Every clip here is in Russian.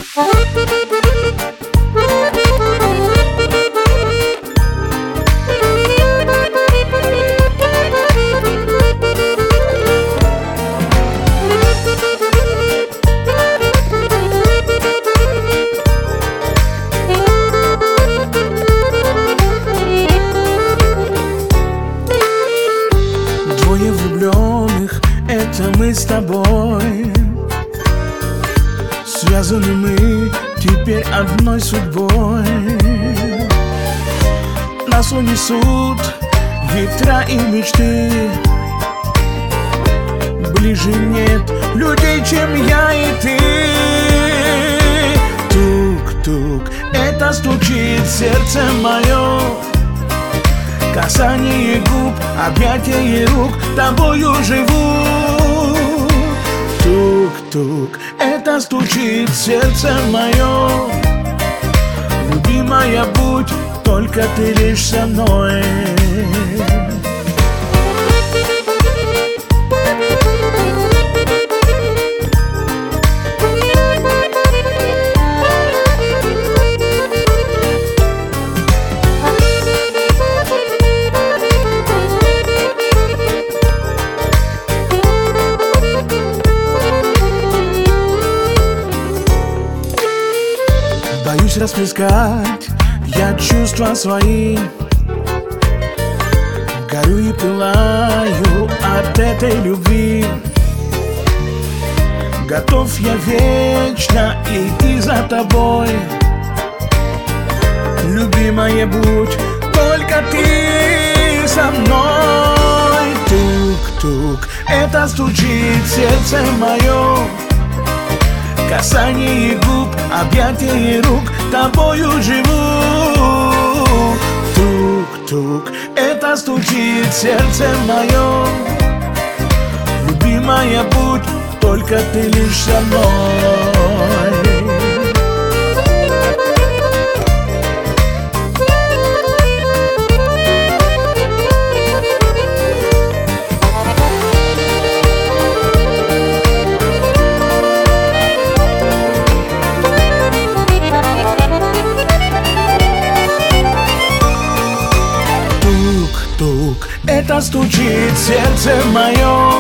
Двое влюбленных — это мы с тобой. Связаны мы теперь одной судьбой. Нас унесут ветра и мечты. Ближе нет людей, чем я и ты. Тук-тук, это стучит сердце мое. Касание губ, объятие рук, тобою живу. Тук-тук, это стучит сердце мое. Любимая, будь только ты лишь со мной. Боюсь расплескать я чувства свои. Горю и пылаю от этой любви. Готов я вечно идти за тобой. Любимая, будь только ты со мной. Тук-тук, это стучит сердце мое. Касание губ, объятие рук, тобою живу. Тук-тук, это стучит сердце мое. Любимая, будь только ты лишь со мной. Это стучит сердце мое.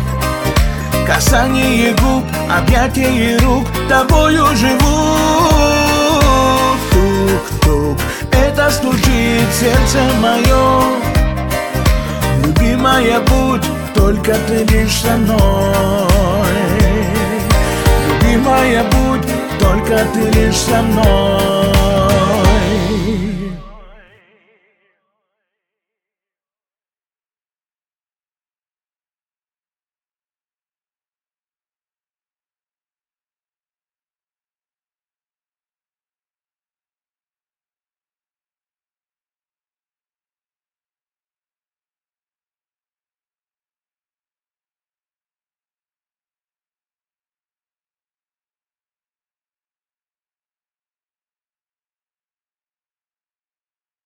Касание губ, объятие рук, тобою живу. Тук-тук, это стучит сердце мое. Любимая, будь только ты лишь со мной. Любимая, будь только ты лишь со мной.